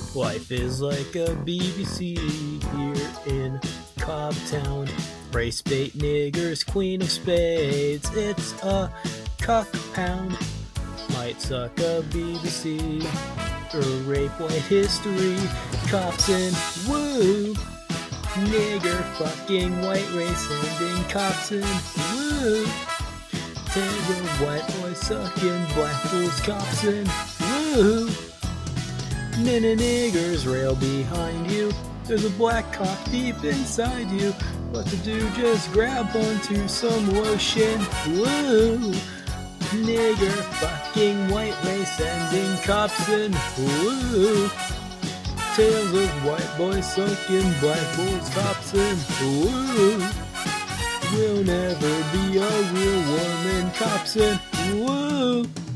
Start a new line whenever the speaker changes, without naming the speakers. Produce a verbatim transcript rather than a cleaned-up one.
Life is like a B B C here in Cobtown. Race bait niggers, queen of spades. It's a cuck pound. Might suck a B B C or rape white history. Cops and woo. Nigger fucking white race ending. Cops and woo. Tales of white boys sucking black fools. Cops and woo. Nina niggers rail behind you. There's a black cock deep inside you. What to do? Just grab onto some lotion. Woo! Nigger fucking white race ending. Cops and woo! Tales of white boys sucking black boys. Cops and woo! We'll never be a real woman. Cops and woo!